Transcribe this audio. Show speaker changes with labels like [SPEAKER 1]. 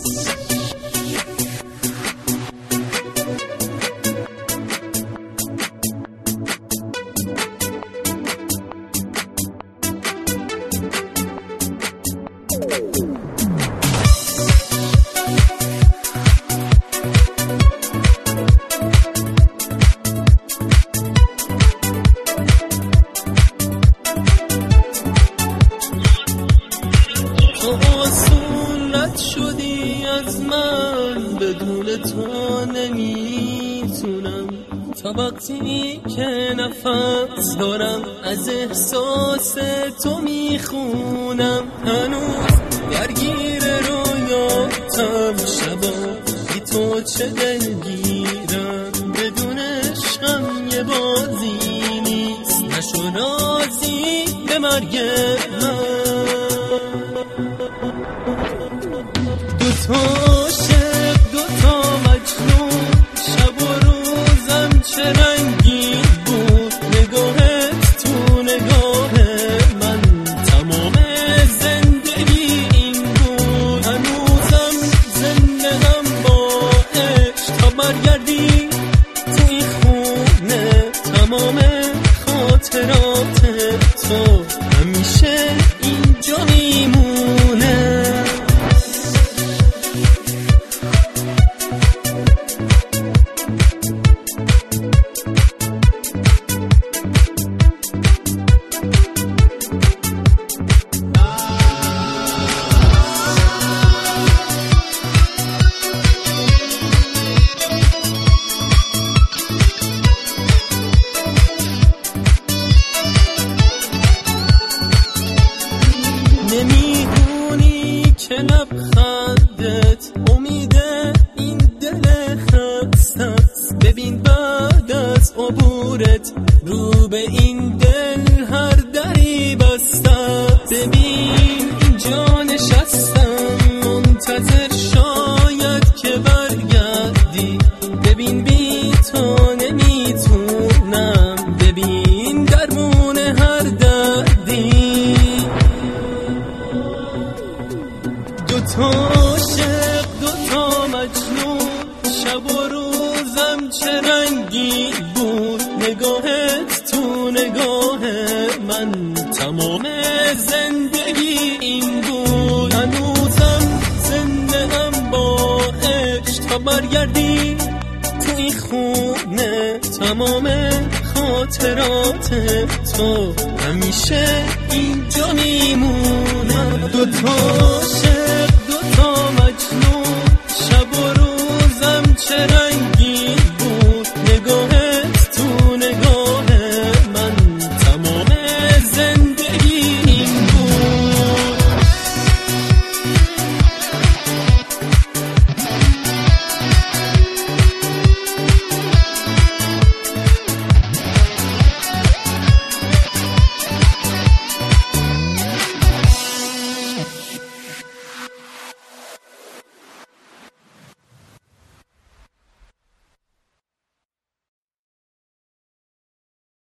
[SPEAKER 1] شدی از من، بدون تو نمیتونم. تا وقتی که نفس دارم از احساس تو میخونم. هنوز درگیر رویاتم، شبا بی تو چه دلگیرم. بدون عشقم یه بازی نیست، نشو راضی به مرگ من. دوتا عاشق دوتا مجنون، شب و روزم چه رنگی بود. نگاهت تو نگاه من، تمام زندگی این بود. هنوزم زنده هم با عشق، تا برگردی تو این خونه. تمام خاطرات تو همیشه اینجا میمونه. نمیدونی که لبخندت امید این دل خسته است. ببین بعد از عبورت رو به این دل هر دری بسته است. ببین اینجا نشستم منتظر شاید که برگردی. ببین بی تو نمیتونم، ببین درمون هر دردی. دوتا عاشق دوتا مجنون، شب و روزم چه رنگی بود. نگاهت تو نگاه من، تمام زندگی این بود. هنوزم زنده هم با عشق، تا برگردی تو این خونه. تمام خاطرات تو همیشه اینجا میمونه. دوتا